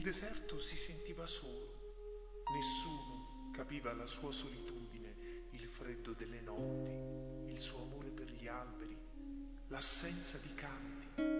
deserto si sentiva solo. Nessuno capiva la sua solitudine, il freddo delle notti, il suo amore per gli alberi, l'assenza di canti.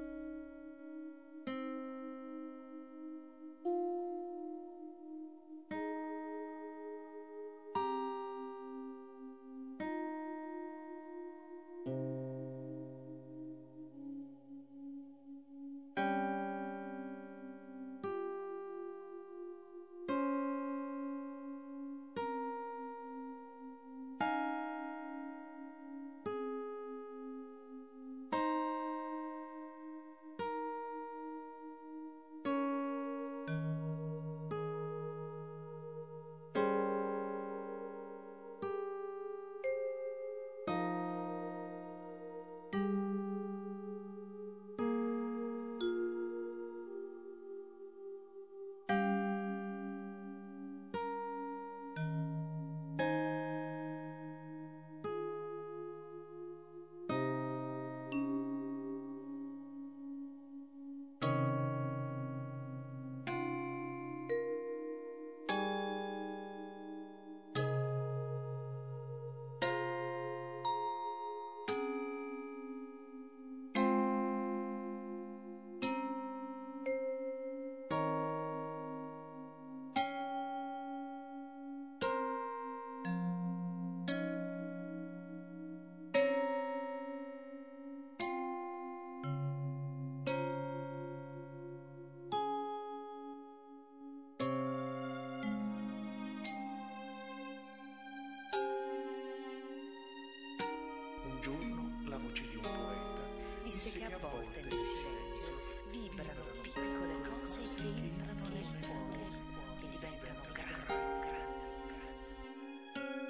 Un giorno la voce di un poeta disse che a volte nel silenzio vibrano piccole cose che entrano nel cuore e diventano grandi, grandi, grandi.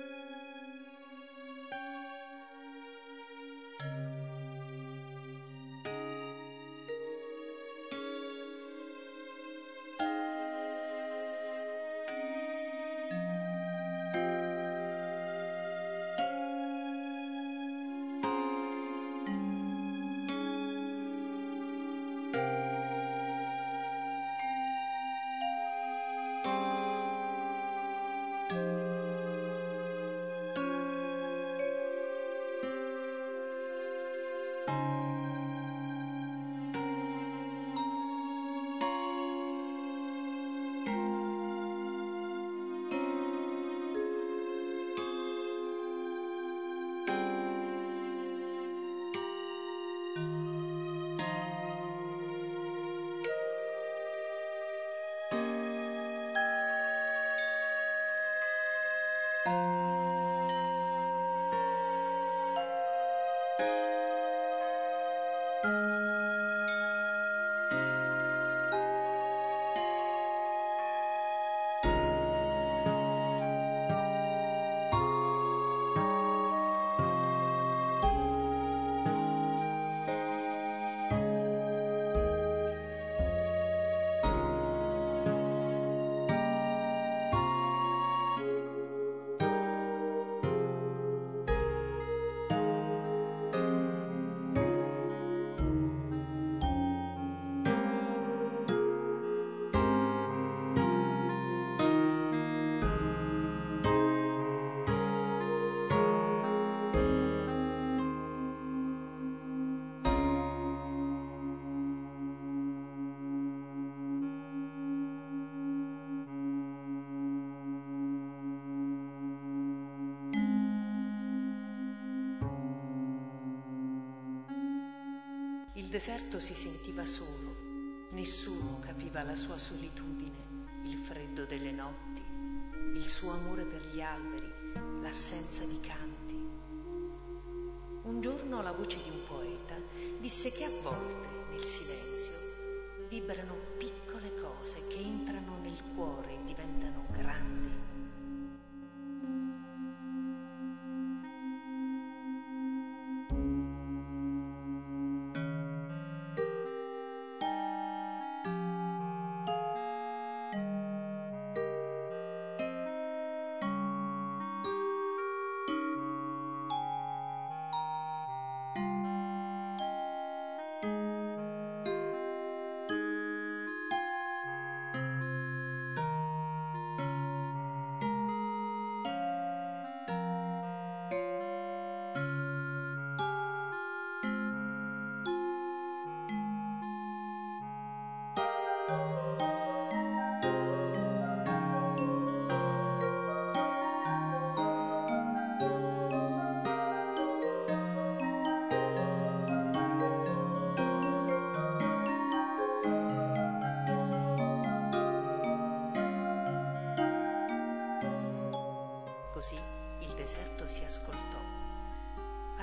Il deserto si sentiva solo, nessuno capiva la sua solitudine, il freddo delle notti, il suo amore per gli alberi, l'assenza di canti. Un giorno la voce di un poeta disse che a volte nel silenzio vibrano piccole cose che entrano nel cuore e diventano grandi.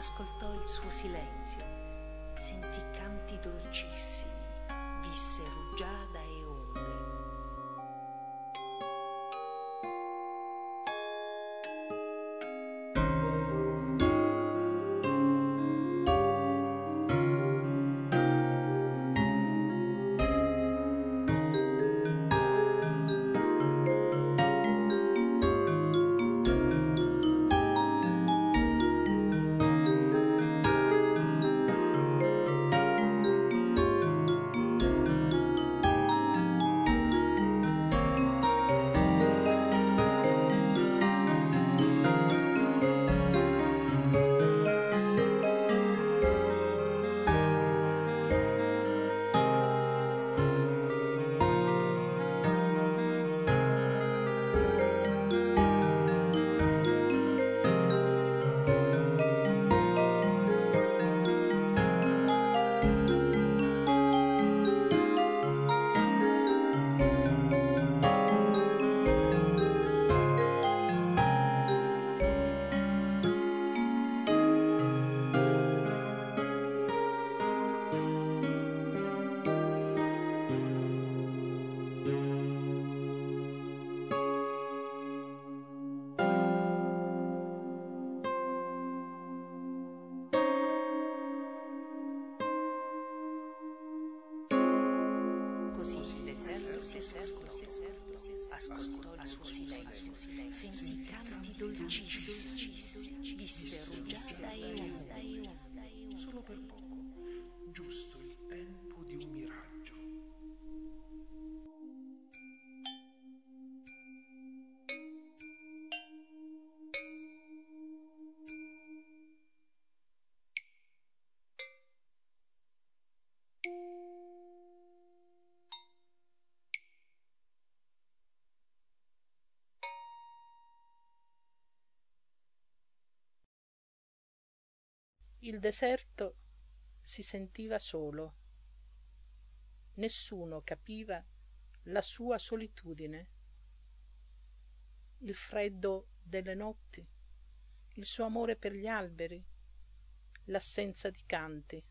ascoltò il suo silenzio, sentì canti dolcissimi, visse rugiada e onde. Così il deserto ascoltò il suo silenzio, sentì canti dolcissimi, visse rugiada e onde. Solo per poco, giusto il tempo di un miraggio. Il deserto si sentiva solo. Nessuno capiva la sua solitudine, il freddo delle notti, il suo amore per gli alberi, l'assenza di canti.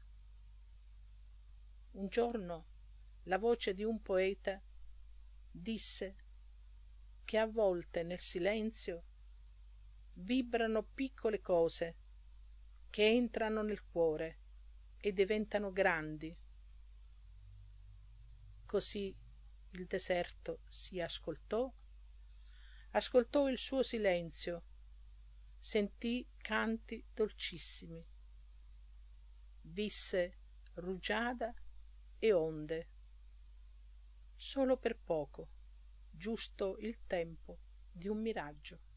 Un giorno la voce di un poeta disse che a volte nel silenzio vibrano piccole cose che entrano nel cuore e diventano grandi. Così il deserto si ascoltò il suo silenzio, sentì canti dolcissimi, visse rugiada e onde, solo per poco, giusto il tempo di un miraggio.